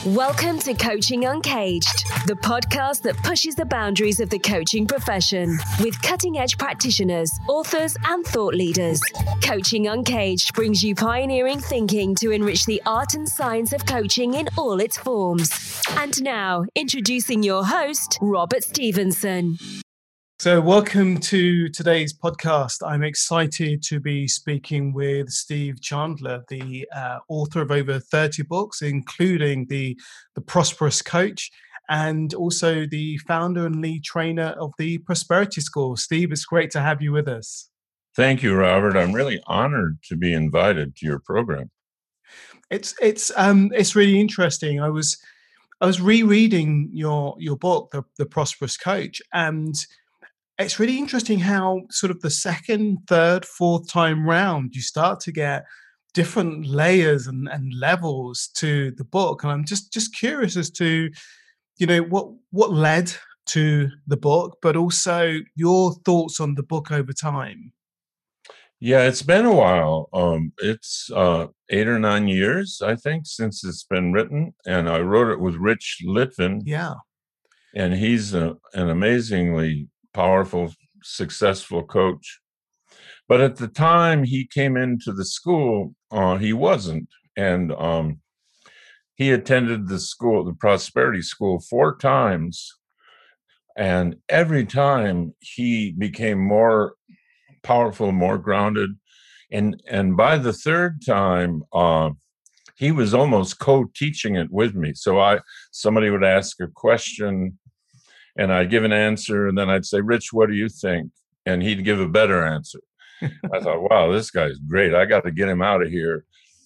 Welcome to Coaching Uncaged, the podcast that pushes the boundaries of the coaching profession with cutting-edge practitioners, authors, and thought leaders. Coaching Uncaged brings you pioneering thinking to enrich the art and science of coaching in all its forms. And now, introducing your host, Robert Stevenson. So welcome to today's podcast. I'm excited to be speaking with Steve Chandler, the author of over 30 books, including the Prosperous Coach, and also the founder and lead trainer of the Prosperity School. Steve, it's great to have you with us. Thank you, Robert. I'm really honored to be invited to your program. It's really interesting. I was rereading your book, the Prosperous Coach, and it's really interesting how sort of the second, third, fourth time round, you start to get different layers and levels to the book. And I'm just curious as to, what led to the book, but also your thoughts on the book over time. Yeah, it's been a while. It's 8 or 9 years, I think, since it's been written. And I wrote it with Rich Litvin. Yeah. And he's an amazingly powerful, successful coach. But at the time he came into the school, he wasn't. And he attended the school, the Prosperity School, 4 times. And every time he became more powerful, more grounded. And by the third time, he was almost co-teaching it with me. So somebody would ask a question, and I'd give an answer, and then I'd say, Rich, what do you think? And he'd give a better answer. I thought, wow, this guy's great. I got to get him out of here.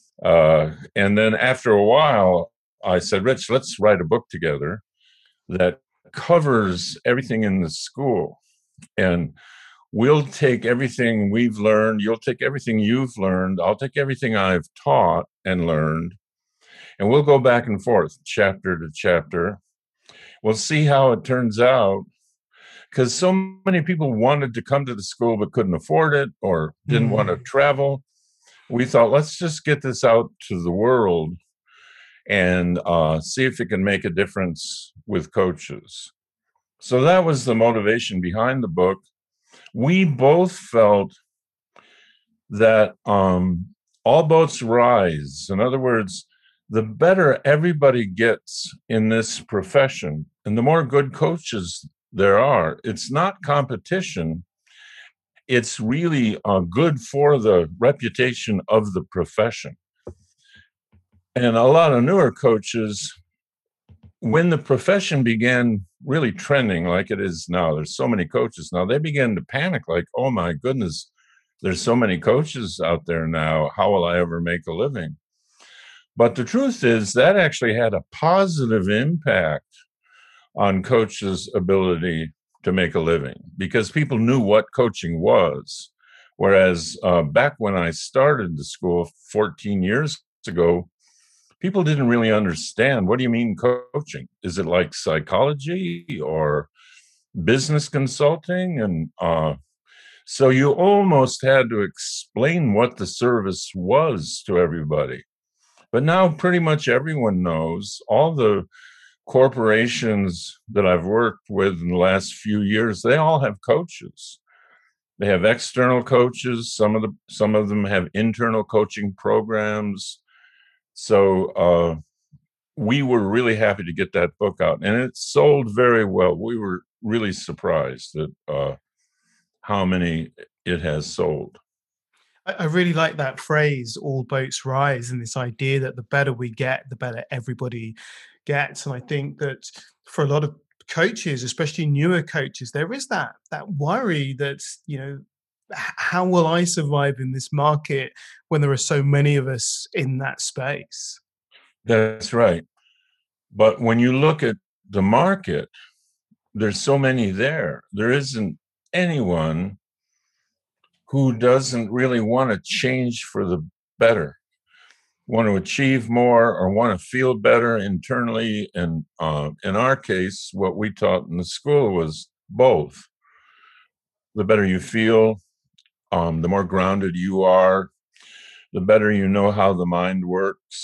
And then after a while, I said, Rich, let's write a book together that covers everything in the school. And we'll take everything we've learned. You'll take everything you've learned. I'll take everything I've taught and learned. And we'll go back and forth, chapter to chapter. We'll see how it turns out, because so many people wanted to come to the school but couldn't afford it or didn't want to travel. We thought, let's just get this out to the world and see if it can make a difference with coaches. So that was the motivation behind the book. We both felt that all boats rise. In other words, the better everybody gets in this profession and the more good coaches there are, it's not competition. It's really good for the reputation of the profession. And a lot of newer coaches, when the profession began really trending like it is now, there's so many coaches now, they began to panic like, oh my goodness, there's so many coaches out there now. How will I ever make a living? But the truth is that actually had a positive impact on coaches' ability to make a living because people knew what coaching was. Whereas back when I started the school 14 years ago, people didn't really understand. What do you mean coaching? Is it like psychology or business consulting? And so you almost had to explain what the service was to everybody. But now pretty much everyone knows. All the corporations that I've worked with in the last few years, they all have coaches. They have external coaches. Some of them have internal coaching programs. So we were really happy to get that book out, and it sold very well. We were really surprised at how many it has sold. I really like that phrase, all boats rise, and this idea that the better we get, the better everybody gets. And I think that for a lot of coaches, especially newer coaches, there is that worry that, how will I survive in this market when there are so many of us in that space? That's right. But when you look at the market, there's so many there. There isn't anyone who doesn't really want to change for the better, want to achieve more or want to feel better internally. And in our case, what we taught in the school was both. The better you feel, the more grounded you are, the better you know how the mind works.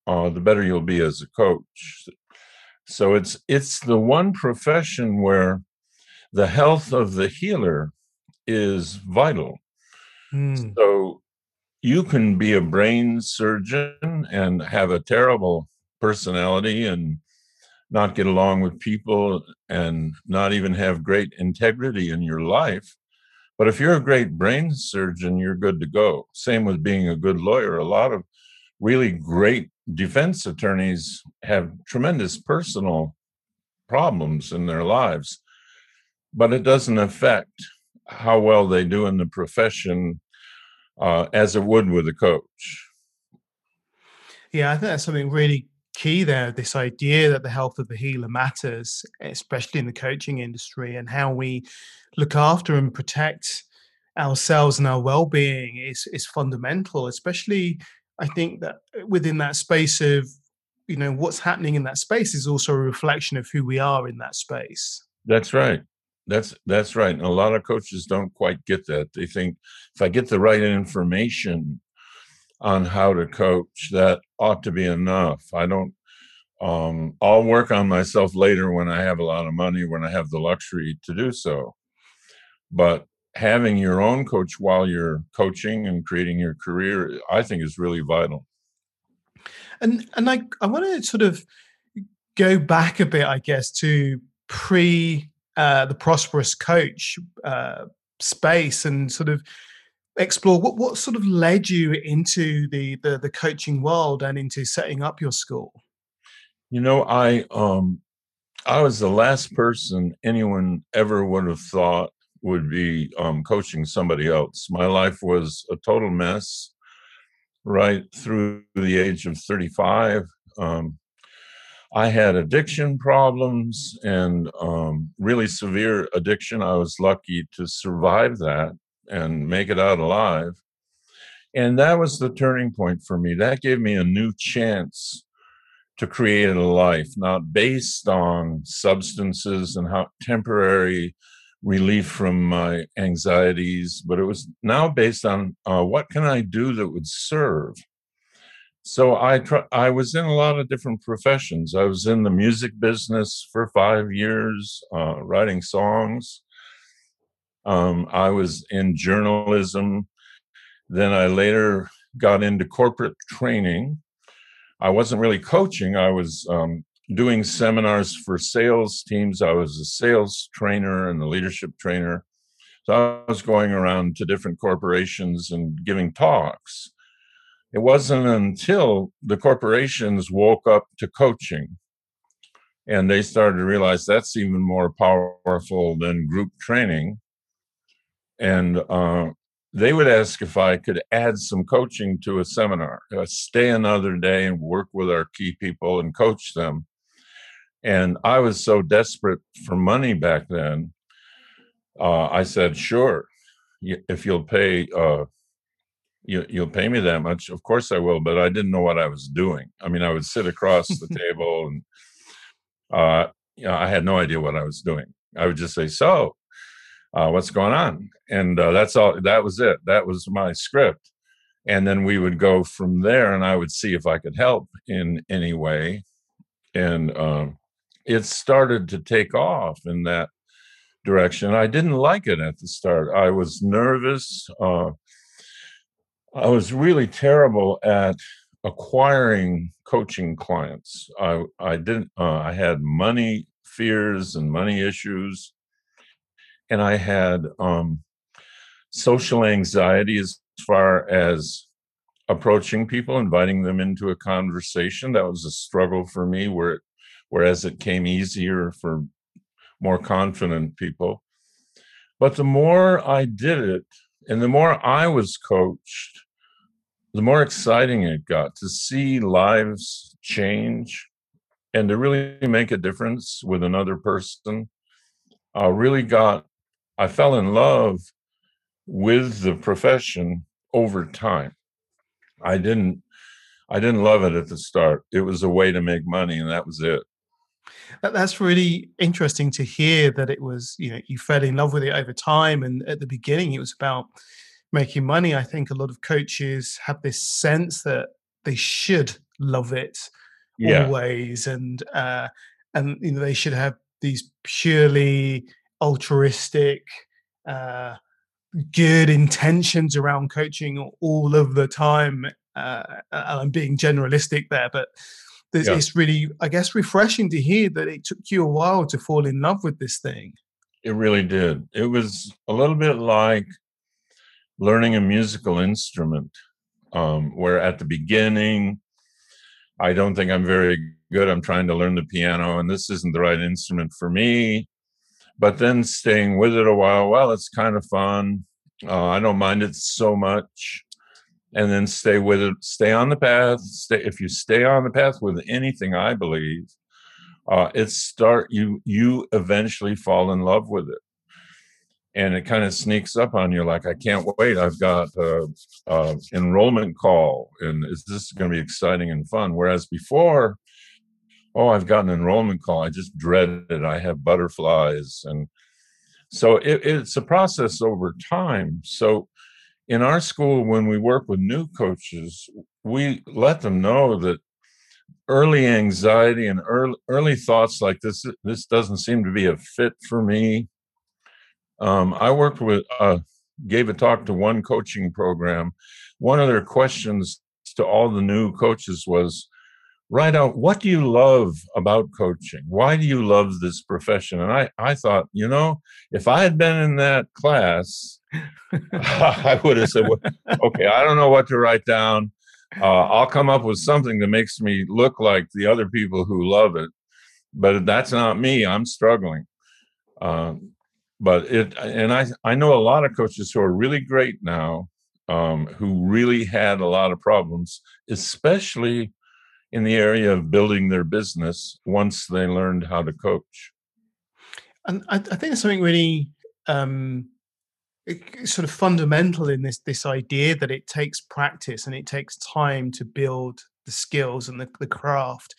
the better you'll be as a coach. So it's the one profession where the health of the healer is vital. Mm. So you can be a brain surgeon and have a terrible personality and not get along with people and not even have great integrity in your life. But if you're a great brain surgeon, you're good to go. Same with being a good lawyer. A lot of really great defense attorneys have tremendous personal problems in their lives, but it doesn't affect how well they do in the profession as it would with a coach. Yeah, I think that's something really key there. This idea that the health of the healer matters, especially in the coaching industry, and how we look after and protect ourselves and our well-being is fundamental. Especially, I think that within that space of what's happening in that space is also a reflection of who we are in that space. That's right. That's right. And a lot of coaches don't quite get that. They think if I get the right information on how to coach, that ought to be enough. I don't. I'll work on myself later when I have a lot of money, when I have the luxury to do so. But having your own coach while you're coaching and creating your career, I think is really vital. And I want to sort of go back a bit, I guess, to pre the prosperous coach space, and sort of explore what sort of led you into the coaching world and into setting up your school. You know, I was the last person anyone ever would have thought would be coaching somebody else. My life was a total mess right through the age of 35. I had addiction problems and really severe addiction. I was lucky to survive that and make it out alive. And that was the turning point for me. That gave me a new chance to create a life, not based on substances and how temporary relief from my anxieties, but it was now based on what can I do that would serve. So I was in a lot of different professions. I was in the music business for 5 years, writing songs. I was in journalism. Then I later got into corporate training. I wasn't really coaching. I was doing seminars for sales teams. I was a sales trainer and a leadership trainer. So I was going around to different corporations and giving talks. It wasn't until the corporations woke up to coaching and they started to realize that's even more powerful than group training. And they would ask if I could add some coaching to a seminar, stay another day and work with our key people and coach them. And I was so desperate for money back then. I said, sure, if you'll pay, you'll pay me that much. Of course I will, but I didn't know what I was doing. I mean, I would sit across the table and I had no idea what I was doing. I would just say, so what's going on? And that's all. That was it. That was my script. And then we would go from there, and I would see if I could help in any way. And it started to take off in that direction. I didn't like it at the start. I was nervous. I was really terrible at acquiring coaching clients. I didn't. I had money fears and money issues, and I had social anxiety as far as approaching people, inviting them into a conversation. That was a struggle for me, whereas it came easier for more confident people. But the more I did it and the more I was coached, the more exciting it got to see lives change and to really make a difference with another person. I fell in love with the profession over time. I didn't love it at the start. It was a way to make money, and that was it. That's really interesting to hear that it was, you fell in love with it over time. And at the beginning, it was about making money. I think a lot of coaches have this sense that they should love it Yeah. always, and they should have these purely altruistic, uh, good intentions around coaching all of the time. And I'm being generalistic there, but Yeah. it's really, I guess, refreshing to hear that it took you a while to fall in love with this thing. It really did. It was a little bit like learning a musical instrument, where at the beginning, I don't think I'm very good. I'm trying to learn the piano, and this isn't the right instrument for me. But then staying with it a while, well, it's kind of fun. I don't mind it so much. And then stay with it, stay on the path. If you stay on the path with anything, I believe, you eventually fall in love with it, and it kind of sneaks up on you like, I can't wait. I've got enrollment call, and is this going to be exciting and fun? Whereas before, oh, I've got an enrollment call, I just dread it. I have butterflies, and so it's a process over time. So in our school, when we work with new coaches, we let them know that early anxiety and early thoughts like this doesn't seem to be a fit for me. I worked with, gave a talk to one coaching program. One of their questions to all the new coaches was, write out, what do you love about coaching? Why do you love this profession? And I thought, if I had been in that class, I would have said, well, okay, I don't know what to write down. I'll come up with something that makes me look like the other people who love it. But that's not me. I'm struggling. I know a lot of coaches who are really great now, who really had a lot of problems, especially in the area of building their business once they learned how to coach. And I think there's something really sort of fundamental in this idea that it takes practice and it takes time to build the skills and the craft.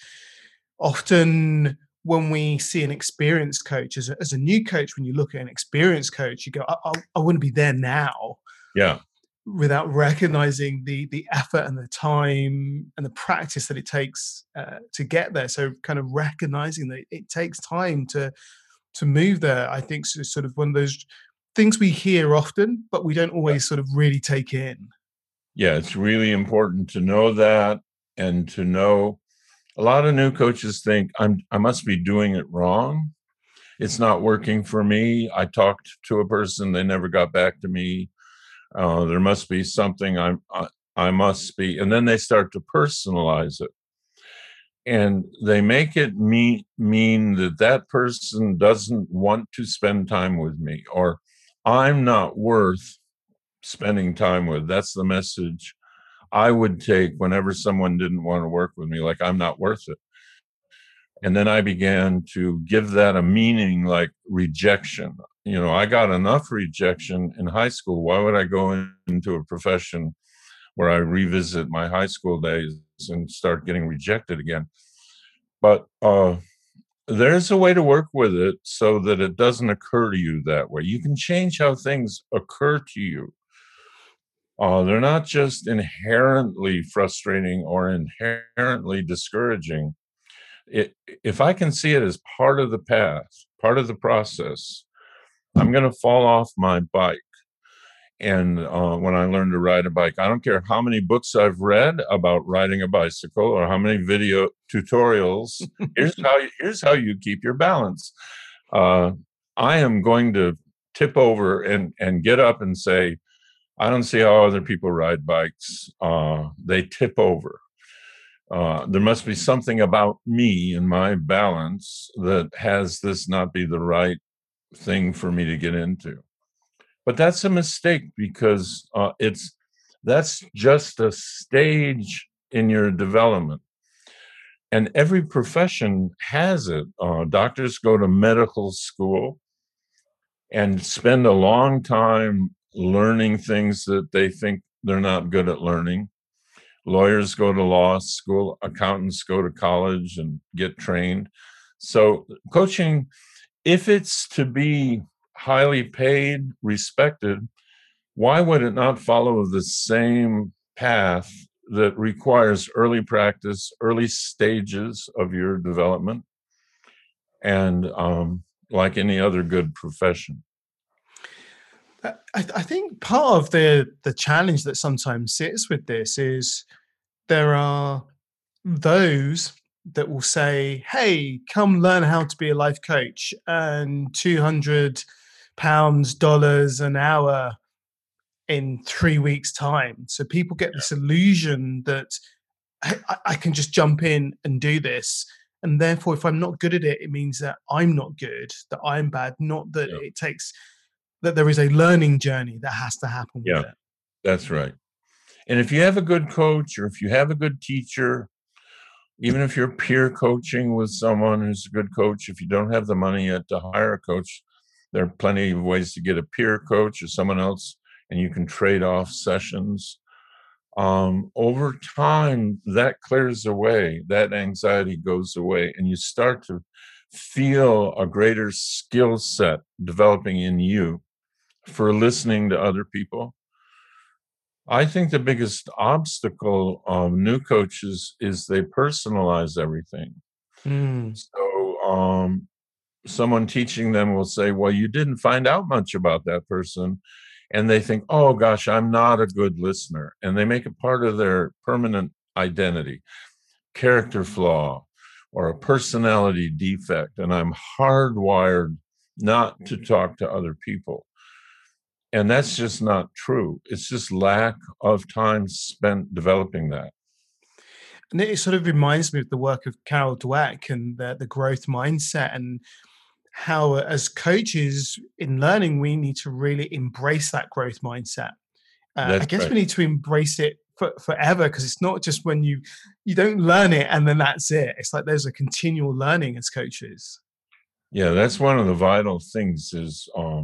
Often when we see an experienced coach, as a new coach, when you look at an experienced coach, you go, I wouldn't be there now. Yeah. Without recognizing the effort and the time and the practice that it takes to get there. So kind of recognizing that it takes time to move there, I think is sort of one of those things we hear often, but we don't always sort of really take in. Yeah, it's really important to know that, and to know a lot of new coaches think I must be doing it wrong. It's not working for me. I talked to a person, they never got back to me. There must be something I must be, and then they start to personalize it, and they make it mean that person doesn't want to spend time with me, or I'm not worth spending time with. That's the message I would take whenever someone didn't want to work with me, like I'm not worth it. And then I began to give that a meaning, like rejection. I got enough rejection in high school. Why would I go into a profession where I revisit my high school days and start getting rejected again? But there's a way to work with it so that it doesn't occur to you that way. You can change how things occur to you. They're not just inherently frustrating or inherently discouraging. If I can see it as part of the path, part of the process, I'm going to fall off my bike. And when I learned to ride a bike, I don't care how many books I've read about riding a bicycle or how many video tutorials. Here's how you keep your balance. I am going to tip over and get up and say, I don't see how other people ride bikes. They tip over. There must be something about me and my balance that has this not be the right thing for me to get into. But that's a mistake, because that's just a stage in your development. And every profession has it. Doctors go to medical school and spend a long time learning things that they think they're not good at learning. Lawyers go to law school, accountants go to college and get trained. So coaching, if it's to be highly paid, respected, why would it not follow the same path that requires early practice, early stages of your development, and like any other good profession. I think part of the challenge that sometimes sits with this is there are those that will say, "Hey, come learn how to be a life coach, and £200, dollars an hour in 3 weeks' time." So people get this illusion that I can just jump in and do this. And therefore, if I'm not good at it, it means that I'm not good, that I'm bad, not that Yeah, it takes, that there is a learning journey that has to happen with yeah, it. that's right. And if you have a good coach, or if you have a good teacher, even if you're peer coaching with someone who's a good coach, if you don't have the money yet to hire a coach, there are plenty of ways to get a peer coach or someone else, and you can trade off sessions. Over time, that clears away, that anxiety goes away, and you start to feel a greater skill set developing in you for listening to other people. I think the biggest obstacle of new coaches is they personalize everything. Mm. So, someone teaching them will say, "Well, you didn't find out much about that person." And they think, "Oh gosh, I'm not a good listener." And they make it part of their permanent identity, character flaw, or a personality defect. And I'm hardwired not to talk to other people. And that's just not true. It's just lack of time spent developing that. And it sort of reminds me of the work of Carol Dweck and the growth mindset, and how, as coaches in learning, we need to really embrace that growth mindset. I That's guess right. we need to embrace it forever, because it's not just when you don't learn it and then that's it. It's like there's a continual learning as coaches. Yeah, that's one of the vital things is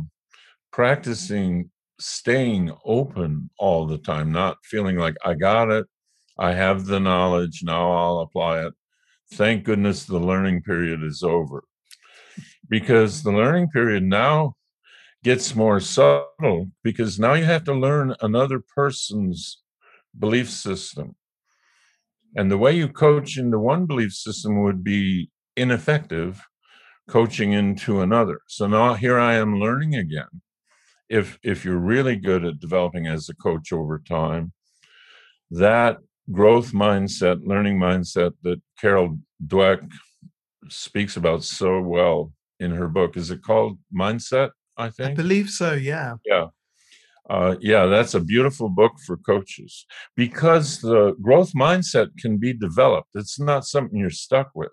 practicing staying open all the time, not feeling like I got it, I have the knowledge, now I'll apply it. Thank goodness the learning period is over, because the learning period now gets more subtle, because now you have to learn another person's belief system. And the way you coach into one belief system would be ineffective coaching into another. So now here I am learning again. If you're really good at developing as a coach over time, that growth mindset, learning mindset that Carol Dweck speaks about so well in her book. Is it called Mindset, I I think? believe so, yeah. Yeah. Yeah, that's a beautiful book for coaches, because the growth mindset can be developed. It's not something you're stuck with.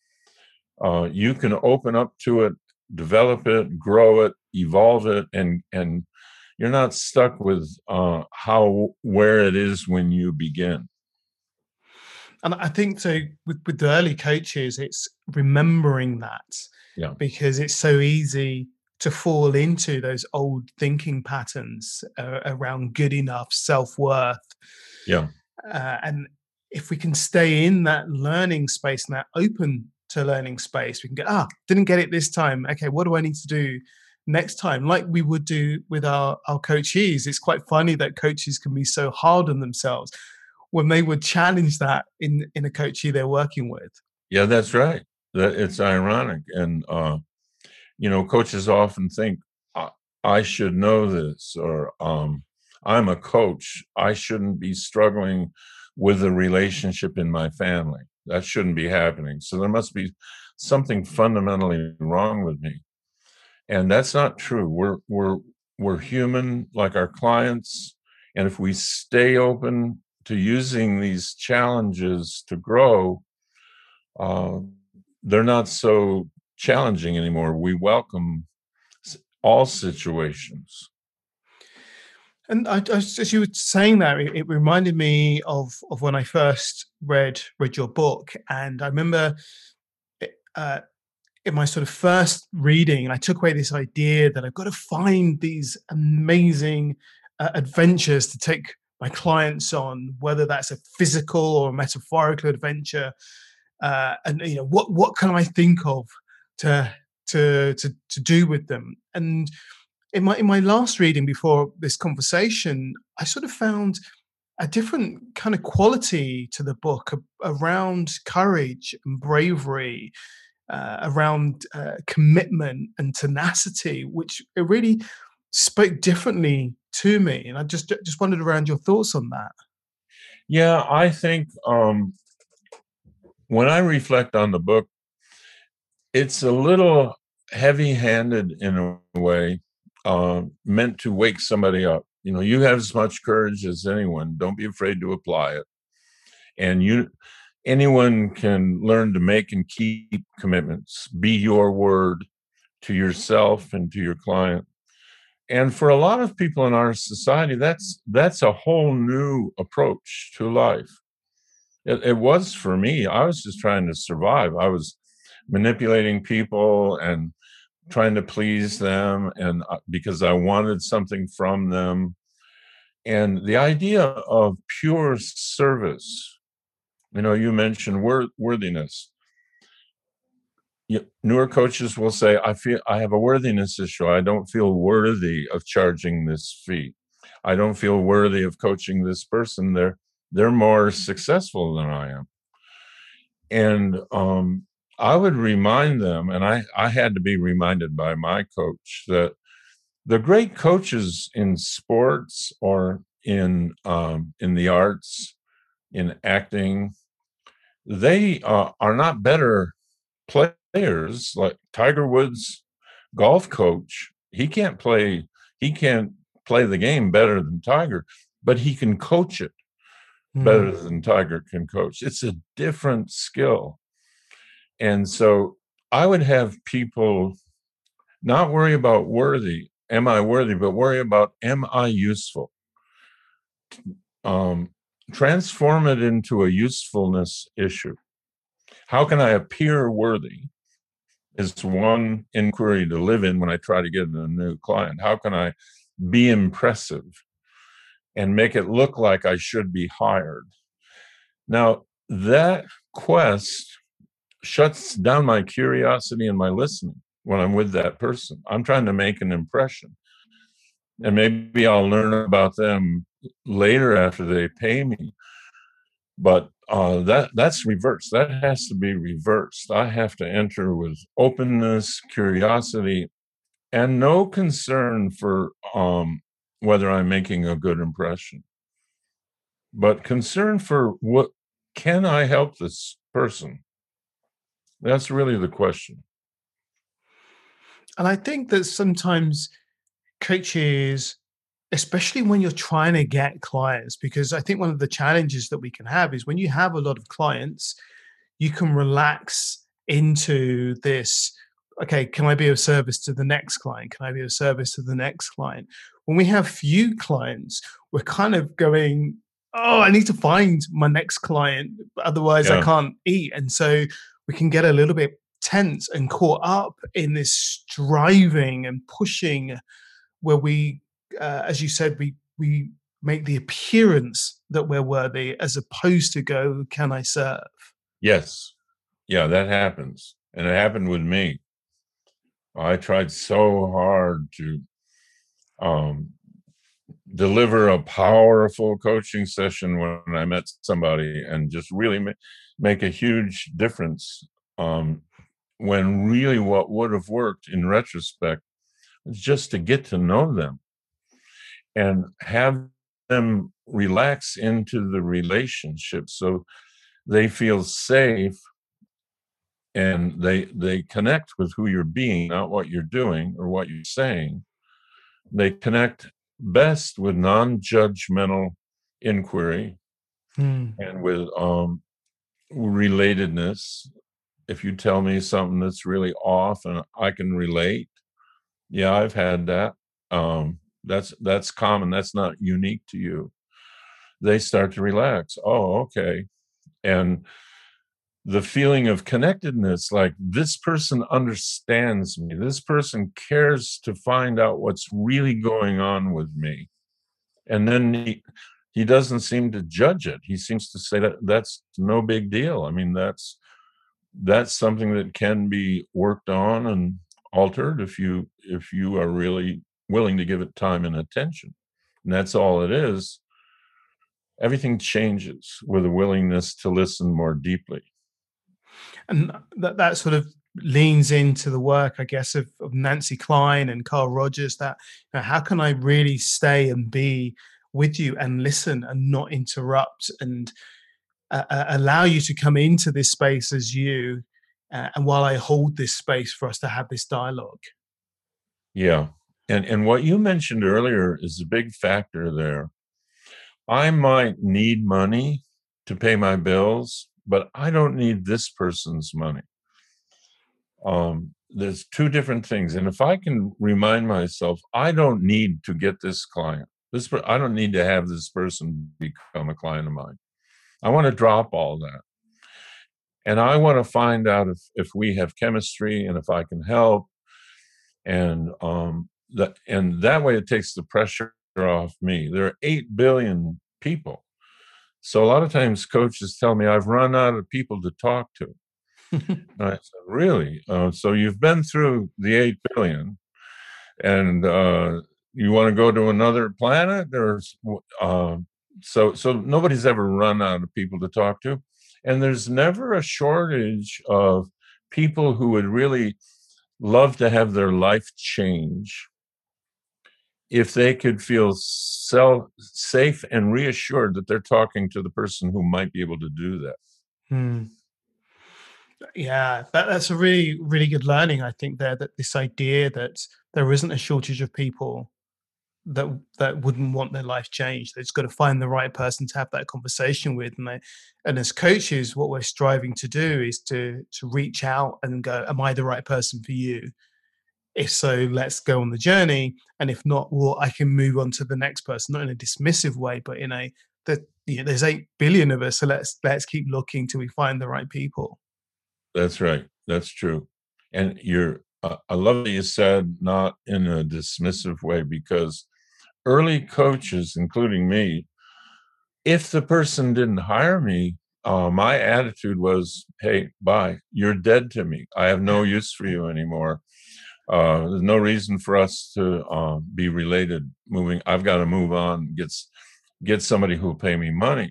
You can open up to it, develop it, grow it, evolve it, and you're not stuck with where it is when you begin. And I think so with the early coaches, it's remembering that, Yeah, because it's so easy to fall into those old thinking patterns around good enough, self-worth. yeah, And if we can stay in that learning space and that open to learning space, we can go, didn't get it this time. Okay, what do I need to do next time? Like we would do with our coachees. It's quite funny that coaches can be so hard on themselves when they would challenge that in a coachee they're working with. yeah. That's right. That it's ironic, and coaches often think, I, I should know this, or I'm a coach. I shouldn't be struggling with a relationship in my family. That shouldn't be happening. So there must be something fundamentally wrong with me. And that's not true. We're human like our clients. And if we stay open to using these challenges to grow, uh, they're not so challenging anymore. We welcome all situations. And as you were saying that, it reminded me of when I first read your book, and I remember uh, in my sort of first reading, and I took away this idea that I've got to find these amazing adventures to take my clients on, whether that's a physical or a metaphorical adventure. And what can I think of to to do with them? And in my last reading before this conversation, I sort of found a different kind of quality to the book around courage and bravery, around commitment and tenacity, which it really spoke differently to me. And I just wondered around your thoughts on that. Yeah, I think when I reflect on the book, it's a little heavy-handed in a way, meant to wake somebody up. You have as much courage as anyone. Don't be afraid to apply it. And anyone can learn to make and keep commitments. Be your word to yourself and to your client. And for a lot of people in our society, that's a whole new approach to life. It was for me. I was just trying to survive. I was manipulating people and trying to please them, and because I wanted something from them. And the idea of pure service, you mentioned worthiness. Newer coaches will say, I have a worthiness issue. I don't feel worthy of charging this fee. I don't feel worthy of coaching this person. They're more successful than I am. And I would remind them, and I had to be reminded by my coach, that the great coaches in sports or in the arts, in acting, they are not better players. Like Tiger Woods, golf coach, he can't play the game better than Tiger, but he can coach it better than Tiger can coach. It's a different skill. And so I would have people not worry about am I worthy, but worry about, am I useful? Transform it into a usefulness issue. How can I appear worthy is one inquiry to live in when I try to get a new client. How can I be impressive and make it look like I should be hired? Now, that quest shuts down my curiosity and my listening when I'm with that person. I'm trying to make an impression. And maybe I'll learn about them later after they pay me. But that's reversed. That has to be reversed. I have to enter with openness, curiosity, and no concern for whether I'm making a good impression, but concern for what can I help this person? That's really the question. And I think that sometimes coaches, especially when you're trying to get clients, because I think one of the challenges that we can have is when you have a lot of clients, you can relax into this. Okay, can I be of service to the next client? Can I be of service to the next client? When we have few clients, we're kind of going, oh, I need to find my next client. Otherwise, I can't eat. And so we can get a little bit tense and caught up in this striving and pushing where we, as you said, we make the appearance that we're worthy as opposed to go, can I serve? Yes. Yeah, that happens. And it happened with me. I tried so hard to deliver a powerful coaching session when I met somebody and just really make a huge difference, when really what would have worked in retrospect was just to get to know them and have them relax into the relationship so they feel safe and they connect with who you're being, not what you're doing or what you're saying. They connect best with non-judgmental inquiry and with relatedness. If you tell me something that's really off and I can relate, yeah, I've had that. That's common. That's not unique to you. They start to relax. Oh, okay. And the feeling of connectedness, like this person understands me. This person cares to find out what's really going on with me. And then he doesn't seem to judge it. He seems to say that that's no big deal. I mean, that's something that can be worked on and altered if you are really willing to give it time and attention. And that's all it is. everything changes with a willingness to listen more deeply. And that sort of leans into the work, I guess, of Nancy Klein and Carl Rogers. That, how can I really stay and be with you and listen and not interrupt, and allow you to come into this space as you, and while I hold this space for us to have this dialogue. Yeah. And what you mentioned earlier is a big factor there. I might need money to pay my bills, but I don't need this person's money. There's two different things. And if I can remind myself, I don't need to get this client. I don't need to have this person become a client of mine. I want to drop all that. And I want to find out if we have chemistry and if I can help. And that way it takes the pressure off me. There are 8 billion people. So a lot of times coaches tell me I've run out of people to talk to. And I said, really? So you've been through the 8 billion and you want to go to another planet? Or so nobody's ever run out of people to talk to. And there's never a shortage of people who would really love to have their life change if they could feel safe and reassured that they're talking to the person who might be able to do that. Yeah, that's a really, really good learning, I think, there, that this idea that there isn't a shortage of people that wouldn't want their life changed. They've just got to find the right person to have that conversation with. And as coaches, what we're striving to do is to reach out and go, am I the right person for you? If so, let's go on the journey. And if not, well, I can move on to the next person, not in a dismissive way, but in there's 8 billion of us. So let's keep looking till we find the right people. That's right. That's true. And I love that you said not in a dismissive way, because early coaches, including me, if the person didn't hire me, my attitude was, hey, bye. You're dead to me. I have no use for you anymore. There's no reason for us to be related. I've got to move on, get somebody who will pay me money.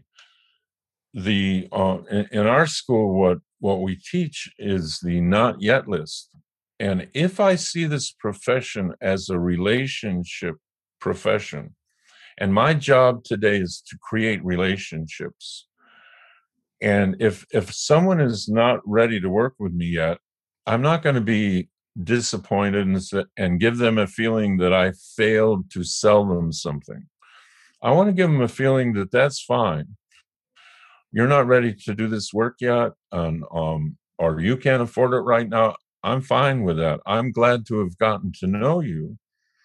In our school, what we teach is the not yet list. And if I see this profession as a relationship profession, and my job today is to create relationships, and if someone is not ready to work with me yet, I'm not going to be disappointed and give them a feeling that I failed to sell them something. I want to give them a feeling that that's fine. You're not ready to do this work yet, or you can't afford it right now. I'm fine with that. I'm glad to have gotten to know you.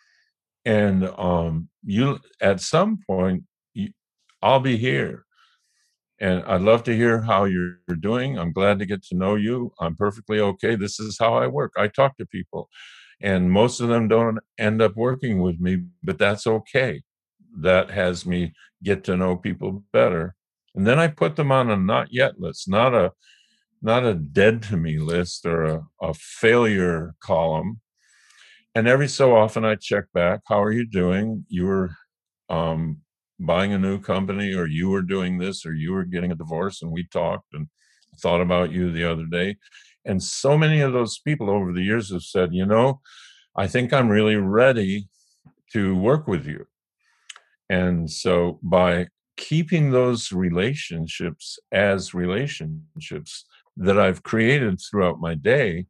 And you, at some point, I'll be here. And I'd love to hear how you're doing. I'm glad to get to know you. I'm perfectly okay. This is how I work. I talk to people, and most of them don't end up working with me, but that's okay. That has me get to know people better. And then I put them on a not yet list, not a dead to me list or a failure column. And every so often I check back. How are you doing? You were buying a new company, or you were doing this, or you were getting a divorce, and we talked and thought about you the other day. And so many of those people over the years have said, I think I'm really ready to work with you. And so by keeping those relationships as relationships that I've created throughout my day,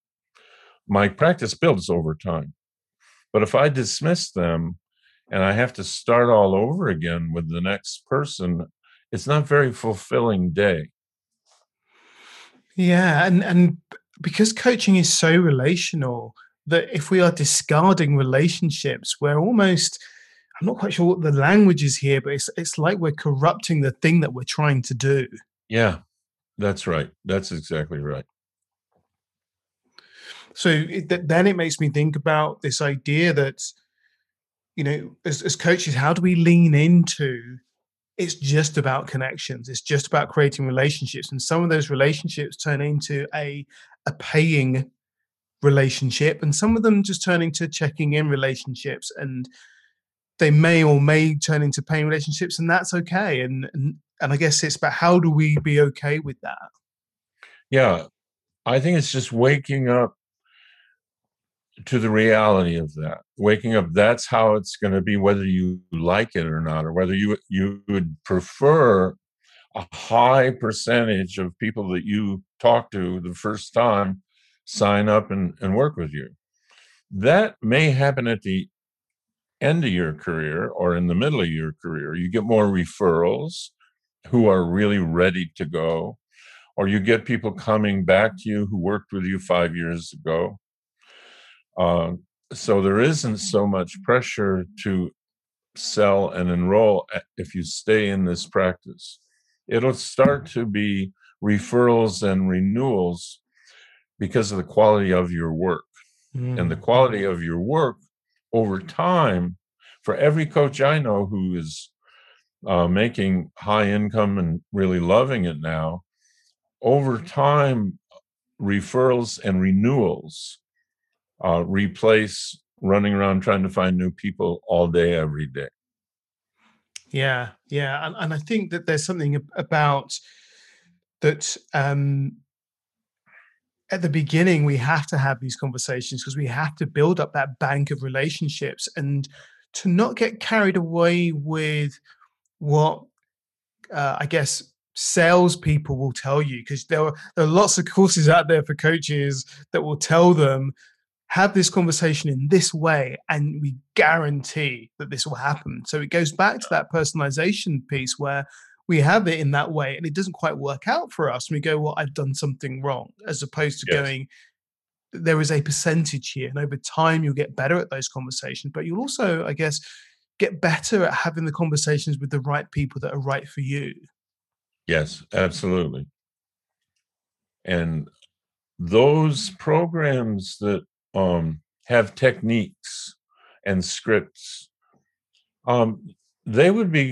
my practice builds over time. But if I dismiss them and I have to start all over again with the next person, it's not a very fulfilling day. Yeah, and because coaching is so relational, that if we are discarding relationships, we're almost, I'm not quite sure what the language is here, but it's like we're corrupting the thing that we're trying to do. Yeah, that's right. That's exactly right. So then it makes me think about this idea that, as coaches, how do we lean into, it's just about connections. It's just about creating relationships. And some of those relationships turn into a paying relationship, and some of them just turn into checking in relationships. And they may or may turn into pain relationships, and that's okay. And I guess it's about how do we be okay with that? Yeah, I think it's just waking up to the reality of that. Waking up, that's how it's going to be, whether you like it or not, or whether you would prefer a high percentage of people that you talk to the first time sign up and work with you. That may happen at the end of your career or in the middle of your career. You get more referrals who are really ready to go, or you get people coming back to you who worked with you 5 years ago. So there isn't so much pressure to sell and enroll if you stay in this practice. It'll start to be referrals and renewals because of the quality of your work. And the quality of your work over time, for every coach I know who is making high income and really loving it now, over time, referrals and renewals replace running around trying to find new people all day, every day. Yeah, yeah. And I think that there's something about that. At the beginning, we have to have these conversations because we have to build up that bank of relationships, and to not get carried away with what I guess salespeople will tell you, because there are lots of courses out there for coaches that will tell them, have this conversation in this way and we guarantee that this will happen. So it goes back to that personalization piece where we have it in that way and it doesn't quite work out for us. And we go, well, I've done something wrong, as opposed to Yes. going, there is a percentage here. And over time, you'll get better at those conversations, but you'll also, I guess, get better at having the conversations with the right people that are right for you. Yes, absolutely. And those programs that have techniques and scripts, they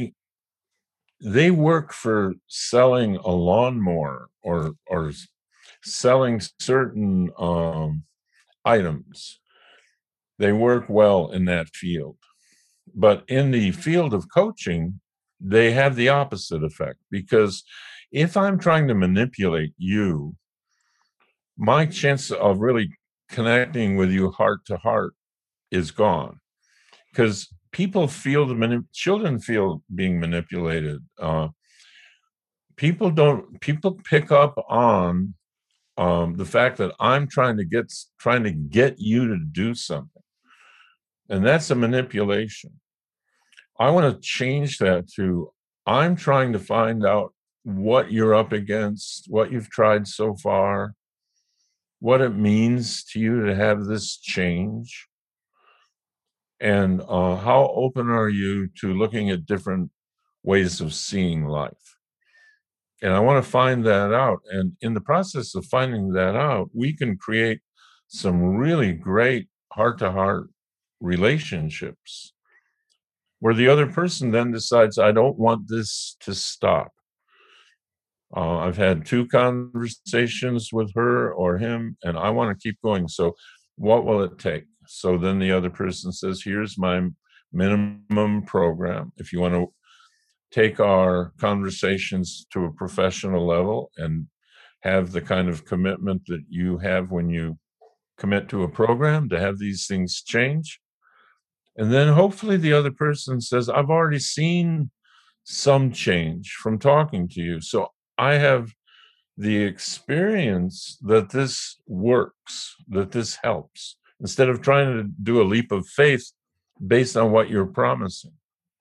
work for selling a lawnmower or selling certain items. They work well in that field. But in the field of coaching, they have the opposite effect, because if I'm trying to manipulate you, my chance of really connecting with you heart to heart is gone, because people feel children feel being manipulated. People pick up on the fact that I'm trying to get you to do something, and that's a manipulation. I want to change that to, I'm trying to find out what you're up against, what you've tried so far, what it means to you to have this change, and how open are you to looking at different ways of seeing life. And I want to find that out. And in the process of finding that out, we can create some really great heart-to-heart relationships where the other person then decides, I don't want this to stop. I've had 2 conversations with her or him, and I want to keep going. So what will it take? So then the other person says, here's my minimum program. If you want to take our conversations to a professional level and have the kind of commitment that you have when you commit to a program to have these things change. And then hopefully the other person says, I've already seen some change from talking to you. So I have the experience that this works, that this helps, instead of trying to do a leap of faith based on what you're promising.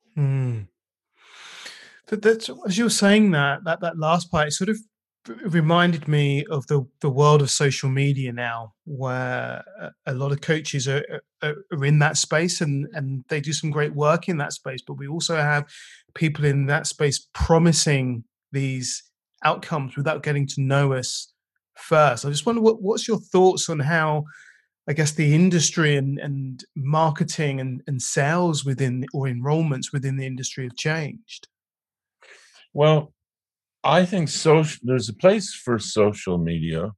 That's, as you were saying that last part, it sort of reminded me of the world of social media now, where a lot of coaches are in that space and they do some great work in that space. But we also have people in that space promising these outcomes without getting to know us first. I just wonder what's your thoughts on how, I guess, the industry and marketing and sales within, or enrollments within the industry, have changed? Well, I think there's a place for social media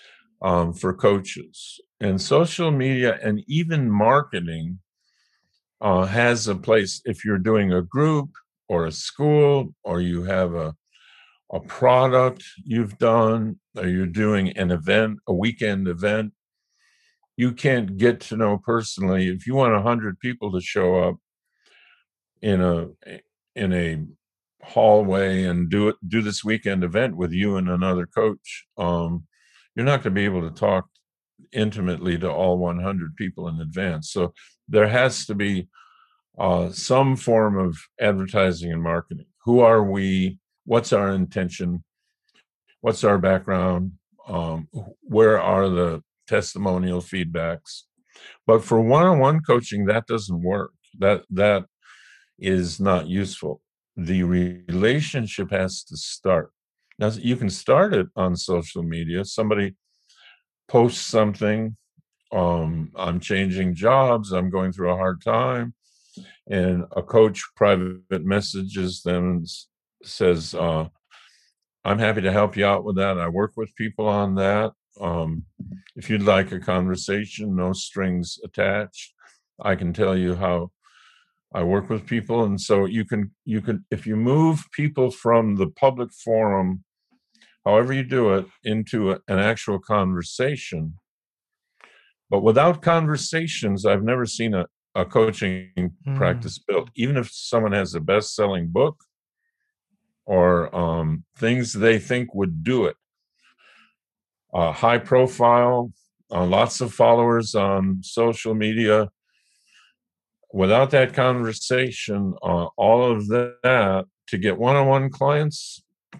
for coaches, and social media and even marketing has a place. If you're doing a group or a school, or you have a product you've done, or you're doing an event, a weekend event, you can't get to know personally. If you want 100 people to show up in a hallway and do this weekend event with you and another coach, you're not going to be able to talk intimately to all 100 people in advance. So there has to be some form of advertising and marketing. Who are we? What's our intention? What's our background? Where are the testimonial feedbacks? But for one-on-one coaching, that doesn't work. That is not useful. The relationship has to start. Now, you can start it on social media. Somebody posts something, I'm changing jobs, I'm going through a hard time, and a coach private messages them and says, I'm happy to help you out with that. I work with people on that. If you'd like a conversation, no strings attached, I can tell you how I work with people. And so you can, if you move people from the public forum, however you do it, into an actual conversation. But without conversations, I've never seen a coaching practice built. Even if someone has a best-selling book or things they think would do it, high profile, lots of followers on social media, without that conversation, all of that, to get one-on-one clients,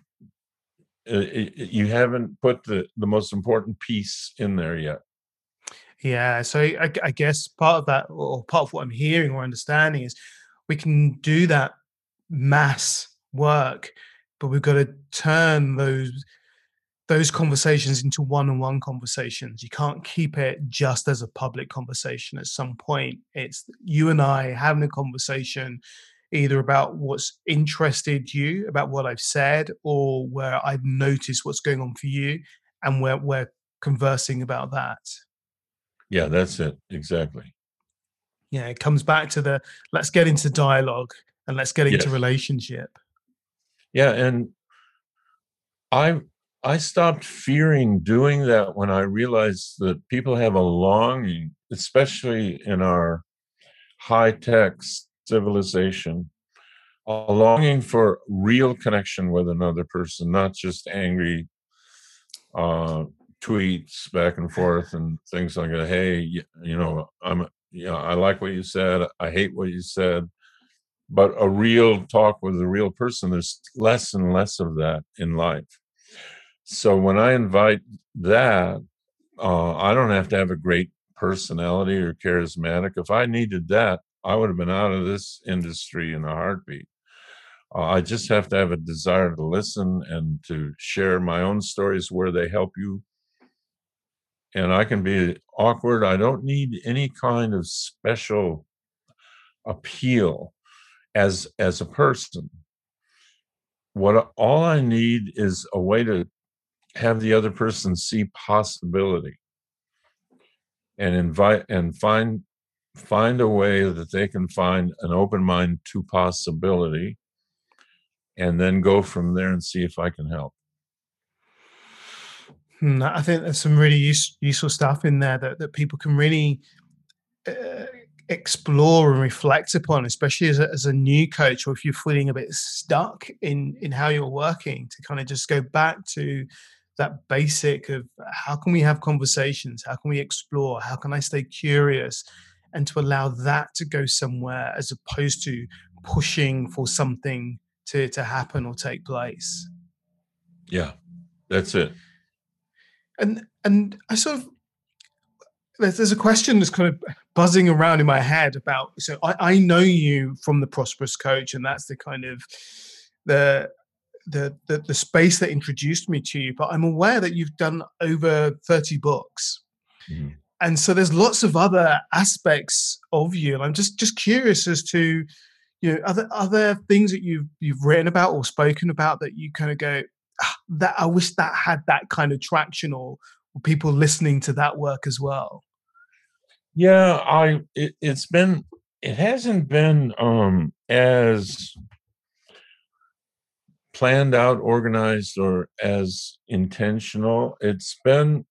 you haven't put the most important piece in there yet. Yeah, so I guess part of that, or part of what I'm hearing or understanding, is we can do that mass work, but we've got to turn those conversations into one-on-one conversations. You can't keep it just as a public conversation. At some point, it's you and I having a conversation either about what's interested you, about what I've said, or where I've noticed what's going on for you, and we're conversing about that. Yeah, that's it. Exactly. Yeah, it comes back to let's get into dialogue and let's get into Yes. relationship. Yeah, and I stopped fearing doing that when I realized that people have a longing, especially in our high-tech civilization, a longing for real connection with another person, not just angry tweets back and forth and things like that. Hey, I like what you said. I hate what you said. But a real talk with a real person, there's less and less of that in life. So when I invite that, I don't have to have a great personality or charismatic. If I needed that, I would have been out of this industry in a heartbeat. I just have to have a desire to listen and to share my own stories where they help you. And I can be awkward. I don't need any kind of special appeal as a person. All I need is a way to have the other person see possibility and invite and find a way that they can find an open mind to possibility, and then go from there and see if I can help. I think there's some really useful stuff in there that people can really explore and reflect upon, especially as a new coach, or if you're feeling a bit stuck in how you're working, to kind of just go back to that basic of how can we have conversations, how can we explore, how can I stay curious, and to allow that to go somewhere as opposed to pushing for something to happen or take place. Yeah, that's it. And I sort of, there's a question that's kind of buzzing around in my head about, so I know you from the Prosperous Coach, and that's the kind of the space that introduced me to you, but I'm aware that you've done over 30 books. Mm-hmm. And so there's lots of other aspects of you, and I'm just curious as to, are there things that you've written about or spoken about that you kind of go, that I wish that had that kind of traction, or people listening to that work as well? Yeah, it's been it hasn't been as planned out, organized, or as intentional. It's been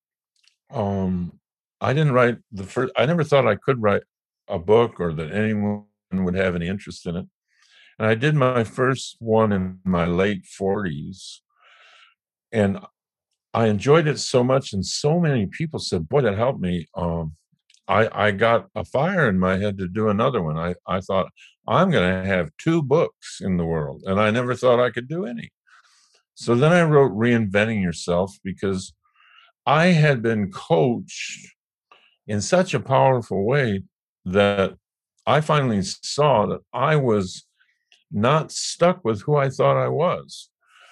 I didn't write the first. I never thought I could write a book or that anyone would have any interest in it. And I did my first one in my late 40s, and I enjoyed it so much, and so many people said, "Boy, that helped me." I got a fire in my head to do another one. I thought I'm going to have two books in the world, and I never thought I could do any. So then I wrote Reinventing Yourself, because I had been coached in such a powerful way that I finally saw that I was not stuck with who I thought I was.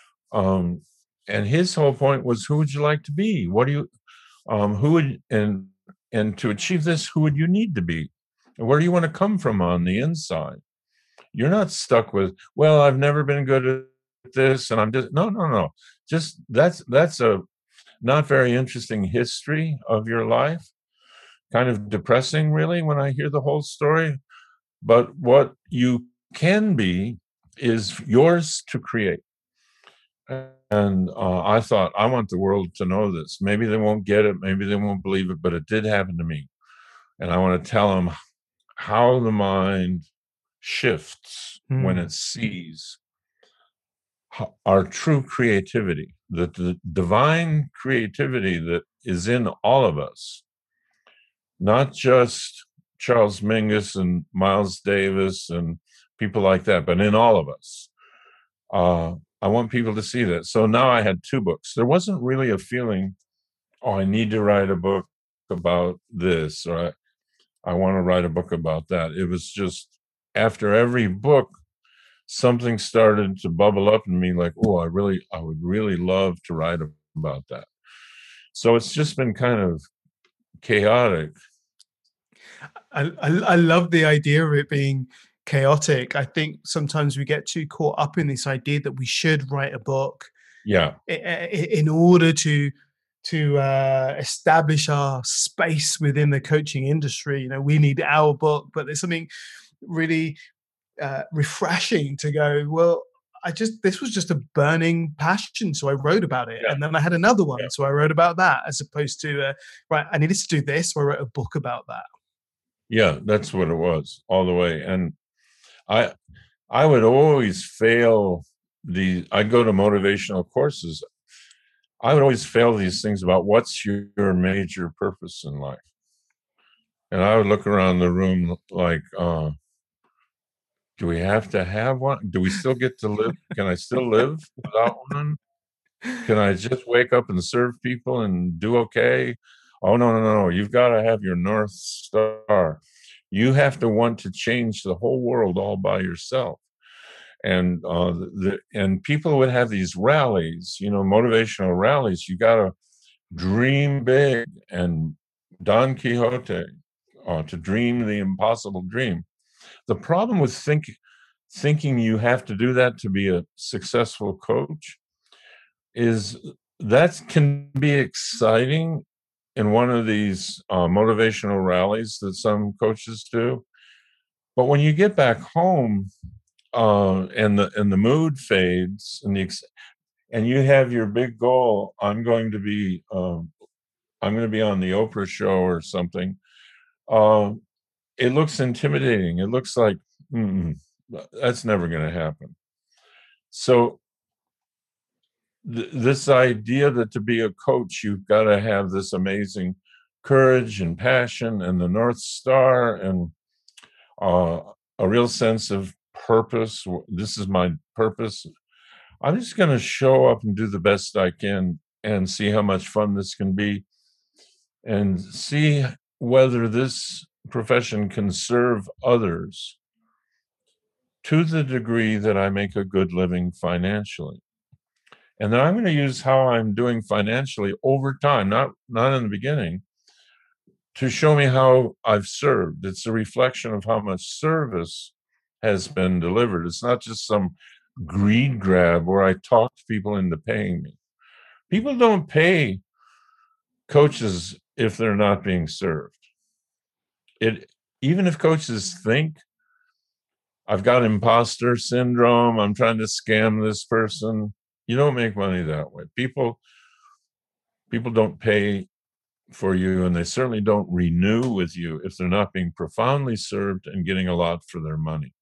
And his whole point was, who would you like to be? What do you, who would, and to achieve this, who would you need to be? And where do you want to come from on the inside? You're not stuck with, well, I've never been good at this, and I'm just, no. Just that's a not very interesting history of your life. Kind of depressing, really, when I hear the whole story. But what you can be is yours to create. And I thought, I want the world to know this. Maybe they won't get it, maybe they won't believe it, but it did happen to me. And I want to tell them how the mind shifts when it sees our true creativity, the divine creativity that is in all of us, not just Charles Mingus and Miles Davis and people like that, but in all of us. I want people to see that. So now I had two books. There wasn't really a feeling, oh, I need to write a book about this, or I want to write a book about that. It was just after every book, something started to bubble up in me like, oh, I would really love to write about that. So it's just been kind of chaotic. I love the idea of it being chaotic. I think sometimes we get too caught up in this idea that we should write a book, Yeah, in order to establish our space within the coaching industry. We need our book, but there's something really refreshing to go, well, this was just a burning passion, so I wrote about it. Yeah. And then I had another one, Yeah. so I wrote about that, as opposed to right, I needed to do this, so I wrote a book about that. Yeah, that's what it was all the way. And I would always fail I'd go to motivational courses. I would always fail these things about what's your major purpose in life. And I would look around the room like, do we have to have one? Do we still get to live? Can I still live without one? Can I just wake up and serve people and do okay? Oh, no. You've got to have your North Star. You have to want to change the whole world all by yourself. And and people would have these rallies, motivational rallies. You got to dream big, and Don Quixote, to dream the impossible dream. The problem with thinking you have to do that to be a successful coach is that can be exciting in one of these motivational rallies that some coaches do. But when you get back home, and the mood fades, and you have your big goal, I'm going to be on the Oprah show or something. It looks intimidating. It looks like that's never going to happen. So this idea that to be a coach, you've got to have this amazing courage and passion and the North Star and a real sense of purpose. This is my purpose. I'm just going to show up and do the best I can and see how much fun this can be, and see whether this profession can serve others to the degree that I make a good living financially. And then I'm going to use how I'm doing financially over time, not in the beginning, to show me how I've served. It's a reflection of how much service has been delivered. It's not just some greed grab where I talk people into paying me. People don't pay coaches if they're not being served. Even if coaches think I've got imposter syndrome. I'm trying to scam this person. You don't make money that way. People don't pay for you, and they certainly don't renew with you if they're not being profoundly served and getting a lot for their money.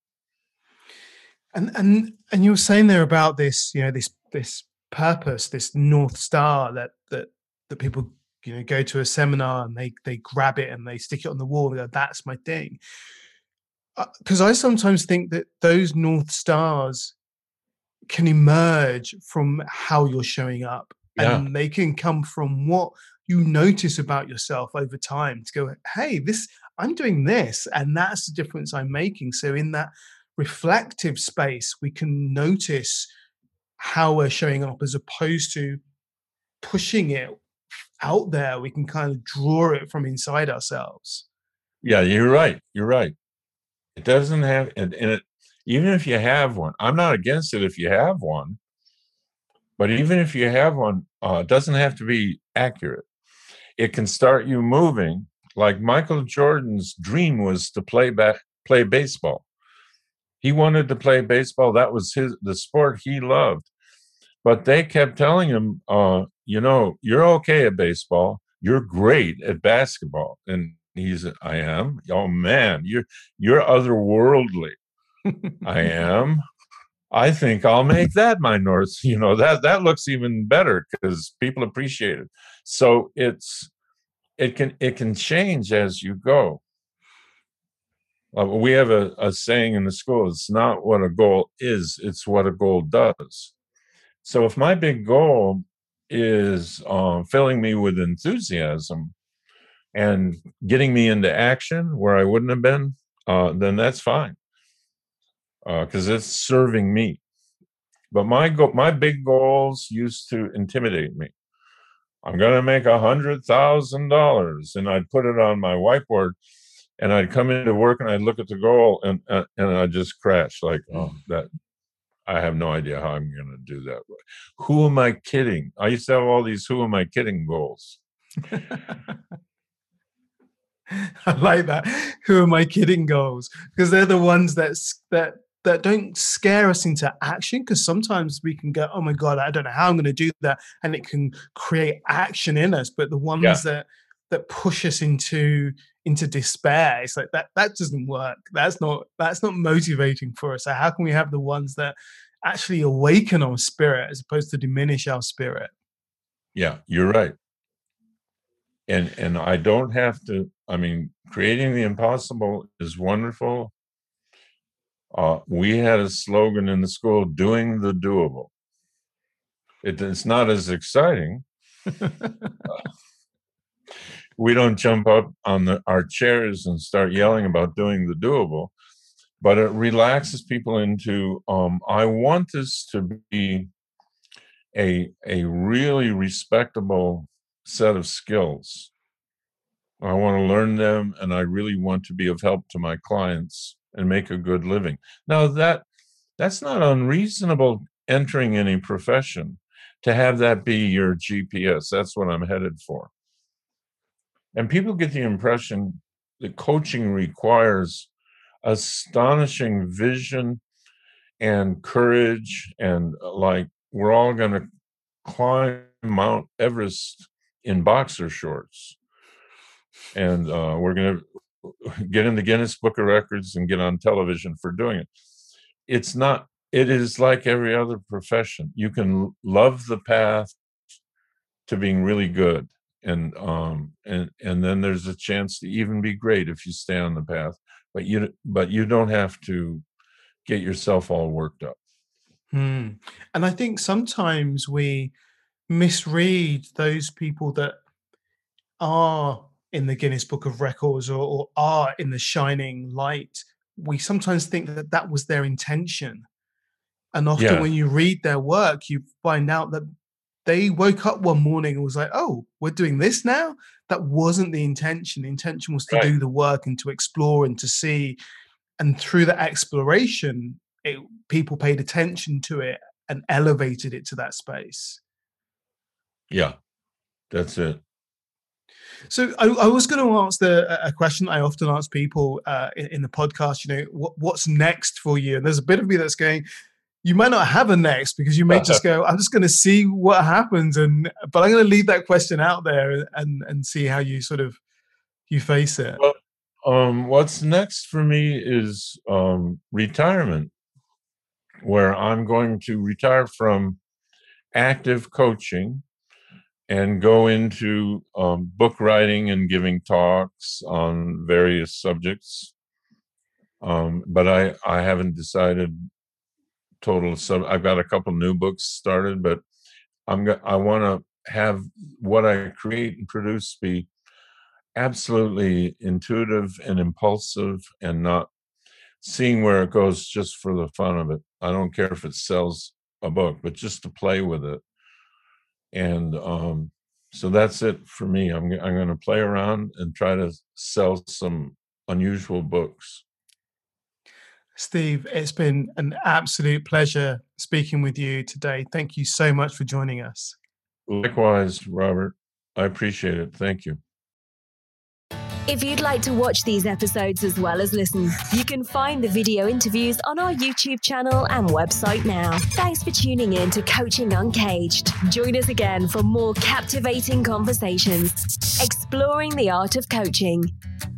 And you were saying there about this, this purpose, this North Star that people, go to a seminar and they grab it and they stick it on the wall and go, that's my thing. Because I sometimes think that those North Stars can emerge from how you're showing up, and they can come from what you notice about yourself over time to go, hey, I'm doing this, and that's the difference I'm making. So in that reflective space, we can notice how we're showing up as opposed to pushing it out there. We can kind of draw it from inside ourselves. Yeah, you're right. It doesn't have, and even if you have one, I'm not against it if you have one, but even if you have one, it doesn't have to be accurate. It can start you moving. Like Michael Jordan's dream was to play baseball. He wanted to play baseball. That was the sport he loved. But they kept telling him, you're okay at baseball. You're great at basketball. And I am. Oh man, you're otherworldly. I am. I think I'll make that my North. That looks even better because people appreciate it. So it can change as you go. We have a saying in the school: it's not what a goal is, it's what a goal does. So if my big goal is filling me with enthusiasm and getting me into action where I wouldn't have been, then that's fine, because it's serving me. But my big goals used to intimidate me. I'm going to make $100,000, and I'd put it on my whiteboard, and I'd come into work and I'd look at the goal and I'd just crash like, oh, that I have no idea how I'm going to do that. Who am I kidding? I used to have all these who am I kidding goals. I like that. Who am I kidding goals? Because they're the ones that don't scare us into action, because sometimes we can go, oh my God, I don't know how I'm going to do that. And it can create action in us. But the ones that push us into despair, it's like that doesn't work. That's not motivating for us. So how can we have the ones that actually awaken our spirit as opposed to diminish our spirit? Yeah, you're right. And I don't have to, creating the impossible is wonderful. We had a slogan in the school, doing the doable. It's not as exciting. We don't jump up on our chairs and start yelling about doing the doable, but it relaxes people into, I want this to be a really respectable set of skills. I want to learn them, and I really want to be of help to my clients and make a good living. Now, that's not unreasonable entering any profession, to have that be your GPS. That's what I'm headed for. And people get the impression that coaching requires astonishing vision and courage, and like we're all going to climb Mount Everest in boxer shorts, and we're going to get in the Guinness Book of Records and get on television for doing it. It's not. It is like every other profession. You can love the path to being really good, and then there's a chance to even be great if you stay on the path. But you don't have to get yourself all worked up. And I think sometimes we misread those people that are in the Guinness Book of Records or are in the shining light. We sometimes think that was their intention. And often when you read their work, you find out that they woke up one morning and was like, oh, we're doing this now? That wasn't the intention. The intention was to do the work and to explore and to see. And through that exploration, people paid attention to it and elevated it to that space. Yeah, that's it. So I was going to ask a question I often ask people in the podcast. What's next for you? And there's a bit of me that's going, you might not have a next, because you may just go, I'm just going to see what happens. But I'm going to leave that question out there and see how you you face it. Well, what's next for me is retirement, where I'm going to retire from active coaching and go into book writing and giving talks on various subjects. But I haven't decided I've got a couple new books started, but I want to have what I create and produce be absolutely intuitive and impulsive, and not seeing where it goes just for the fun of it. I don't care if it sells a book, but just to play with it. And so that's it for me. I'm going to play around and try to sell some unusual books. Steve, it's been an absolute pleasure speaking with you today. Thank you so much for joining us. Likewise, Robert. I appreciate it. Thank you. If you'd like to watch these episodes as well as listen, you can find the video interviews on our YouTube channel and website now. Thanks for tuning in to Coaching Uncaged. Join us again for more captivating conversations, exploring the art of coaching.